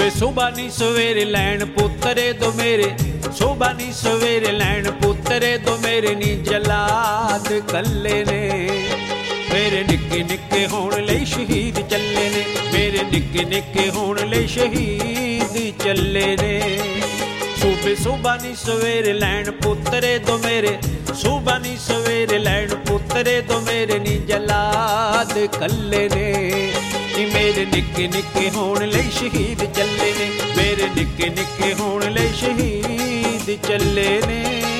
ਵੇ ਸੁਬਾ ਨੀ ਸਵੇਰੇ ਲੈਣ ਪੁੱਤਰੇ ਦੋ ਮੇਰੇ, ਸੁਬਾ ਨੀ ਸਵੇਰੇ ਲੈਣ ਪੁੱਤਰੇ ਦੋ ਮੇਰੇ ਨੀ ਜਲਾਦ ਕੱਲੇ ਨੇ। ਮੇਰੇ ਨਿੱਕੇ ਨਿੱਕੇ ਹੋਣ ਲਈ ਸ਼ਹੀਦ ਚੱਲੇ ਨੇ, ਮੇਰੇ ਨਿੱਕੇ ਨਿੱਕੇ ਹੋਣ ਲਈ ਸ਼ਹੀਦ ਚੱਲੇ ਨੇ। ਸੂਬੇ ਸੁਬਾ ਨੀ ਸਵੇਰੇ ਲੈਣ ਪੁੱਤਰੇ ਦੋ ਮੇਰੇ, ਸੁਬਾ ਨੀ ਸਵੇਰੇ ਲੈਣ ਪੁੱਤਰੇ ਦੋ ਮੇਰੇ ਨੀ ਜਲਾਦ ਕੱਲੇ ਨੇ। ਨੀ ਮੇਰੇ ਨਿੱਕੇ ਨਿੱਕੇ ਹੋਣ ਲਈ ਸ਼ਹੀਦ ਚੱਲੇ ਨੇ, ਮੇਰੇ ਨਿੱਕੇ ਨਿੱਕੇ ਹੋਣ ਲਈ ਸ਼ਹੀਦ ਚੱਲੇ ਨੇ।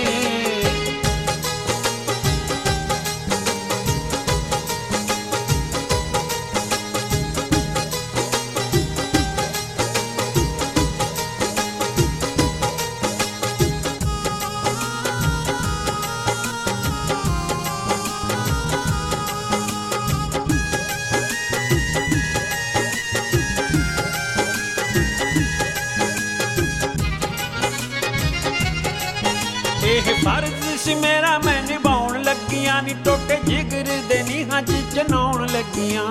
ਇਹ ਫਰਜ਼ ਸੀ ਮੇਰਾ ਮੈਂ ਨਿਭਾਉਣ ਲੱਗੀਆਂ ਨੀ, ਟੋਟੇ ਜਿਗਰ ਦੇ ਨੀਹਾਂ 'ਚ ਚਨਾਉਣ ਲੱਗੀਆਂ।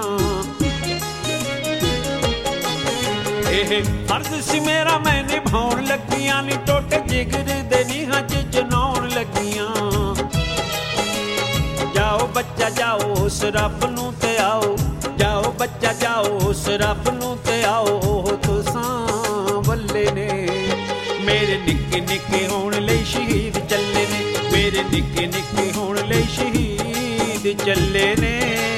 ਇਹ ਫਰਜ਼ ਸੀ ਮੇਰਾ ਮੈਂ ਨਿਭਾਉਣ ਲੱਗੀਆਂ ਨੀ, ਟੋਟੇ ਜਿਗਰ ਦੇ ਨੀਹਾਂ 'ਚ ਚਨਾਉਣ ਲੱਗੀਆਂ। ਜਾਓ ਬੱਚਾ ਜਾਓ ਉਸ ਰੱਬ ਨੂੰ ਤੇ ਆਓ, ਜਾਓ ਬੱਚਾ ਜਾਓ ਉਸ ਰੱਬ ਨੂੰ ਤੇ ਆਓ, ਉਹ ਤੁਸਾਂ ਵੱਲੇ ਨੇ। ਮੇਰੇ ਨਿੱਕੇ ਨਿੱਕੇ ਹੋਣ ਲਈ ਸ਼ਹੀਦ ਚੱਲੇ ਨੇ, ਮੇਰੇ ਨਿੱਕੇ ਨਿੱਕੇ ਹੋਣ ਲਈ ਸ਼ਹੀਦ ਚੱਲੇ ਨੇ।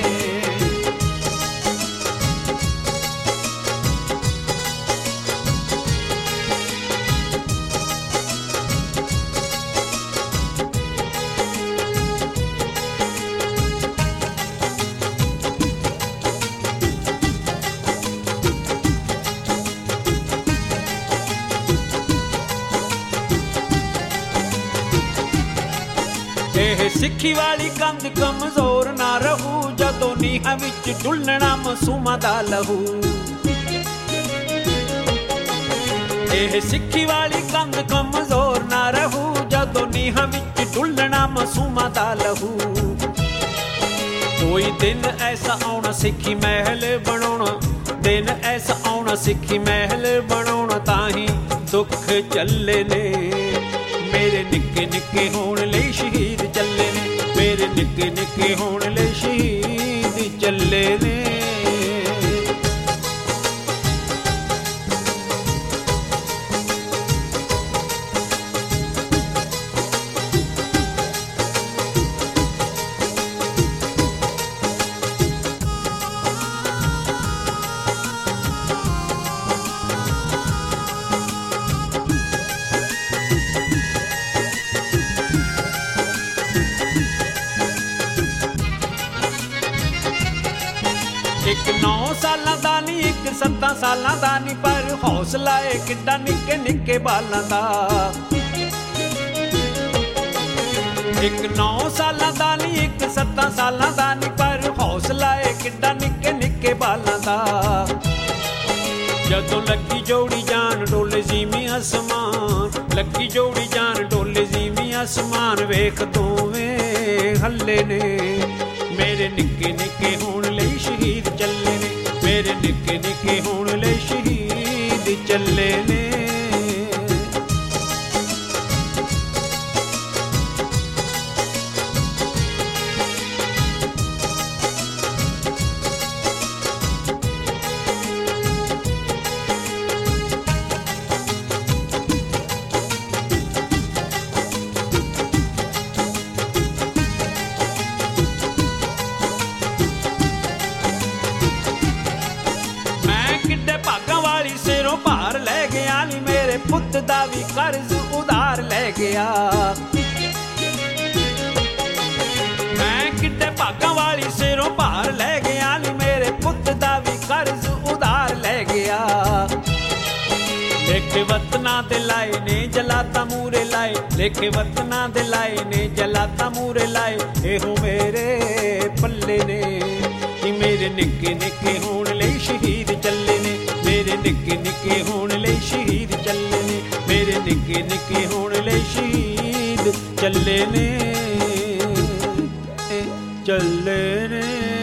ਇਹ ਸਿੱਖੀ ਵਾਲੀ ਕੰਧ ਕਮਜ਼ੋਰ ਨਾ ਰਹੂ, ਜਦੋਂ ਨੀਹਾਂ ਵਿੱਚ ਡੁੱਲਣਾ ਮਾਸੂਮਾਂ ਦਾ ਲਹੂ। ਇਹ ਸਿੱਖੀ ਵਾਲੀ ਕੰਧ ਕਮਜ਼ੋਰ ਨਾ ਰਹੂ, ਜਦੋਂ ਨੀਹਾਂ ਵਿੱਚ ਡੁੱਲਣਾ ਮਾਸੂਮਾਂ ਦਾ ਲਹੂ। ਕੋਈ ਦਿਨ ਐਸਾ ਆਉਣਾ ਸਿੱਖੀ ਮਹਿਲ ਬਣਾਉਣਾ, ਦਿਨ ਐਸਾ ਆਉਣਾ ਸਿੱਖੀ ਮਹਿਲ ਬਣਾਉਣਾ, ਤਾਂ ਹੀ ਦੁੱਖ ਚੱਲੇ ਨੇ। ਮੇਰੇ ਨਿੱਕੇ ਨਿੱਕੇ ਹੋਣ ਲਈ ਸ਼ਹੀਦ ਚੱਲੇ ਨੇ, ਮੇਰੇ ਨਿੱਕੇ ਨਿੱਕੇ ਹੋਣ ਲਈ ਸ਼ਹੀਦ ਚੱਲੇ ਨੇ। ਇੱਕ 9 ਸਾਲਾਂ ਦਾ ਨੀ, ਇੱਕ 7 ਸਾਲਾਂ ਦਾ ਨੀ, ਪਰ ਹੌਸਲਾ ਏ ਕਿੱਡਾ ਨਿੱਕੇ ਨਿੱਕੇ ਬਾਲਾਂ ਦਾ। ਇੱਕ 9 ਸਾਲਾਂ ਦਾ ਨੀ, ਇੱਕ 7 ਸਾਲਾਂ ਦਾ ਨੀ, ਪਰ ਹੌਸਲਾ ਏ ਕਿੱਡਾ ਨਿੱਕੇ ਨਿੱਕੇ ਬਾਲਾਂ ਦਾ। ਜਦੋਂ ਲੱਗੀ ਜੋੜੀ ਜਾਨ ਡੋਲੇ ਜ਼ੀਵੀਂ ਅਸਮਾਨ, ਲੱਗੀ ਜੋੜੀ ਜਾਨ ਡੋਲੇ ਜ਼ੀਵੀਂ ਅਸਮਾਨ, ਵੇਖ ਦੋਵੇਂ ਹੱਲੇ ਨੇ। ਮੇਰੇ ਨਿੱਕੇ ਨਿੱਕੇ ਹੋਣ ਲਈ ਸ਼ਹੀਦ ਚੱਲੇ ਨੇ, ਮੇਰੇ ਨਿੱਕੇ ਨਿੱਕੇ ਹੋਣ ਲਈ ਸ਼ਹੀਦ ਚੱਲੇ ਨੇ। ਭਾਗਾਂ ਵਾਲੀ ਸਿਰੋਂ ਭਾਰ ਲੈ ਗਿਆ ਨੀ, ਮੇਰੇ ਪੁੱਤ ਦਾ ਵੀ ਕਰਜ਼ ਉਧਾਰ ਲੈ ਗਿਆ। ਮੈਂ ਕਿੱਡੇ ਭਾਗਾਂ ਵਾਲੀ ਸਿਰੋਂ ਭਾਰ ਲੈ ਗਿਆ ਨੀ, ਮੇਰੇ ਪੁੱਤ ਦਾ ਵੀ ਕਰਜ਼ ਉਧਾਰ ਲੈ ਗਿਆ। ਲੇਖੇ ਵਤਨਾਂ ਦੇ ਲਾਏ ਨੇ ਜਲਾਤਾ ਮੂਰੇ ਲਾਏ, ਲੇਖੇ ਵਤਨਾਂ ਦੇ ਲਾਏ ਨੇ ਜਲਾਤਾ ਮੂਰੇ ਲਾਏ, ਇਹੋ ਮੇਰੇ ਪੱਲੇ ਨੇ। ਮੇਰੇ ਨਿੱਕੇ ਨਿੱਕੇ ਹੋਣ ਲਈ ਸ਼ਹੀਦ ਚੱਲੇ ਨੇ, ਮੇਰੇ ਨਿੱਕੇ ਨਿੱਕੇ ਹੋਣ ਲਈ ਸ਼ਹੀਦ ਚੱਲੇ ਨੇ, ਮੇਰੇ ਨਿੱਕੇ ਨਿੱਕੇ ਹੋਣ ਲਈ ਸ਼ਹੀਦ ਚੱਲੇ ਨੇ, ਚੱਲੇ ਨੇ।